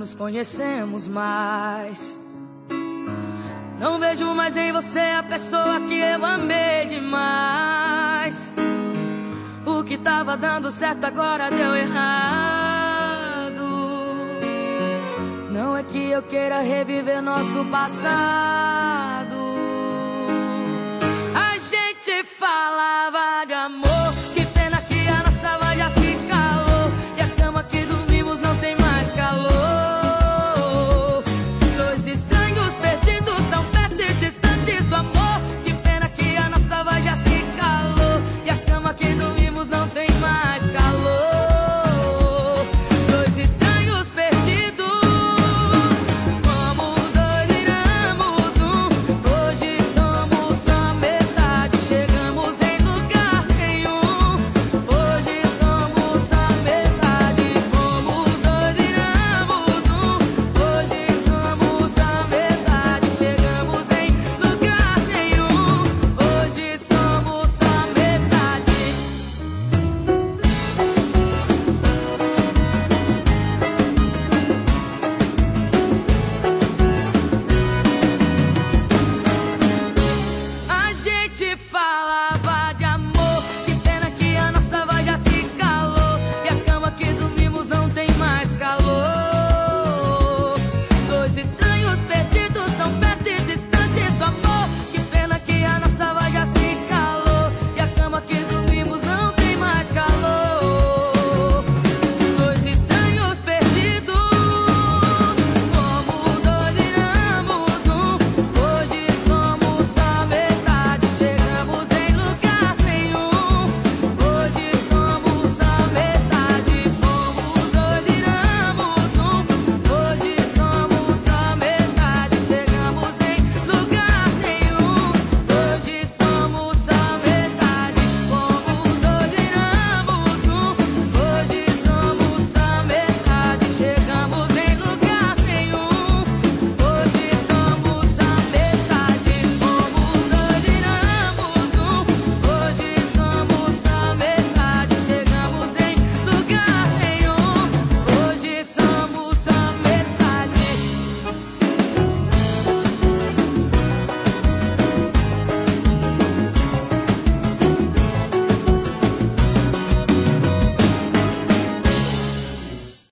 nos conhecemos mais. Não vejo mais em você a pessoa que eu amei demais. O que tava dando certo agora deu errado. Não é que eu queira reviver nosso passado,